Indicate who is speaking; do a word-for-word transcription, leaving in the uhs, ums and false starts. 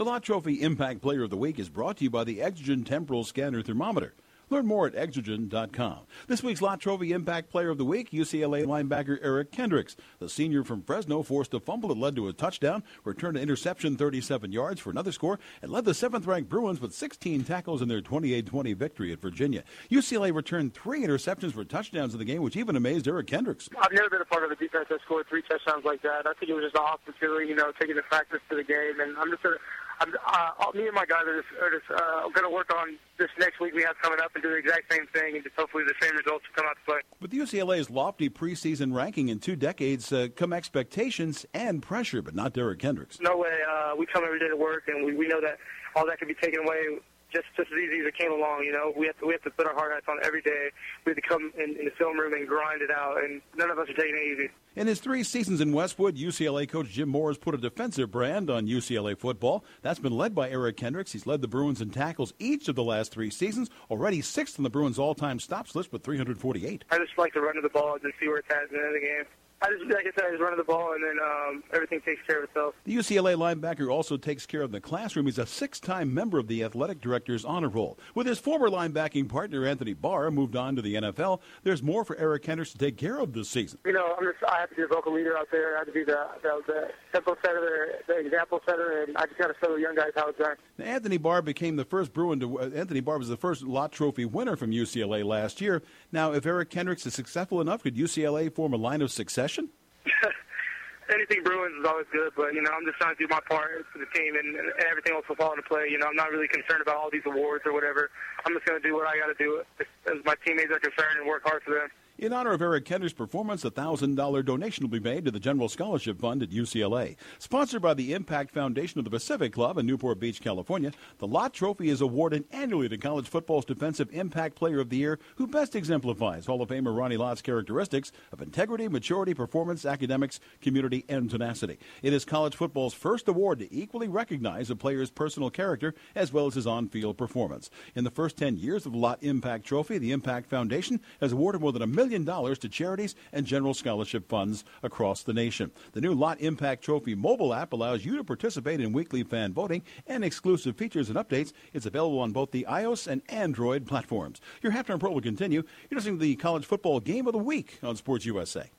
Speaker 1: The Lott Trophy Impact Player of the Week is brought to you by the Exogen Temporal Scanner Thermometer. Learn more at exogen dot com. This week's Lott Trophy Impact Player of the Week, U C L A linebacker Eric Kendricks. The senior from Fresno forced a fumble that led to a touchdown, returned an interception thirty-seven yards for another score, and led the seventh-ranked Bruins with sixteen tackles in their twenty-eight twenty victory at Virginia. U C L A returned three interceptions for touchdowns in the game, which even amazed Eric Kendricks.
Speaker 2: I've never been a part of a defense that scored three touchdowns like that. I think it was just an opportunity, you know, taking the practice to the game, and I'm just going to I'm, uh, me and my guys are just, are just uh, going to work on this next week we have coming up and do the exact same thing and just hopefully the same results come out to play.
Speaker 1: With U C L A's lofty preseason ranking in two decades uh, come expectations and pressure, but not Derek Kendricks.
Speaker 2: No way. Uh, we come every day to work, and we, we know that all that can be taken away just, just as easy as it came along. You know, we have to we have to put our hard hats on every day. We have to come in, in the film room and grind it out, and none of us are taking it easy.
Speaker 1: In his three seasons in Westwood, U C L A coach Jim Moore has put a defensive brand on U C L A football. That's been led by Eric Kendricks. He's led the Bruins in tackles each of the last three seasons, already sixth on the Bruins' all-time stops list with three hundred forty-eight.
Speaker 2: I just like to run to the ball and see where it's at at the end of the game. I just, like I said, I just run to the ball, and then um, everything takes care of itself.
Speaker 1: The U C L A linebacker also takes care of the classroom. He's a six-time member of the athletic director's honor roll. With his former linebacking partner, Anthony Barr, moved on to the N F L, there's more for Eric Kendricks to take care of this season.
Speaker 2: You know, I'm just, I have to be the vocal leader out there. I have to be the, the, the tempo setter, the example setter, and I just got to show the young guys how it's done.
Speaker 1: Now, Anthony Barr became the first Bruin to, uh, Anthony Barr was the first Lott Trophy winner from U C L A last year. Now, if Eric Kendricks is successful enough, could U C L A form a line of succession?
Speaker 2: Anything Bruins is always good, but, you know, I'm just trying to do my part for the team, and, and everything else will fall into play. You know, I'm not really concerned about all these awards or whatever. I'm just going to do what I got to do as my teammates are concerned and work hard for them.
Speaker 1: In honor of Eric Kendricks' performance, a one thousand dollars donation will be made to the General Scholarship Fund at U C L A. Sponsored by the Impact Foundation of the Pacific Club in Newport Beach, California, the Lott Trophy is awarded annually to college football's Defensive Impact Player of the Year, who best exemplifies Hall of Famer Ronnie Lott's characteristics of integrity, maturity, performance, academics, community, and tenacity. It is college football's first award to equally recognize a player's personal character as well as his on-field performance. In the first ten years of the Lott Impact Trophy, the Impact Foundation has awarded more than a million dollars to charities and general scholarship funds across the nation. The new Lott Impact Trophy mobile app allows you to participate in weekly fan voting and exclusive features and updates. It's available on both the iOS and Android platforms. Your halftime report will continue. You're listening to the College Football Game of the Week on Sports U S A.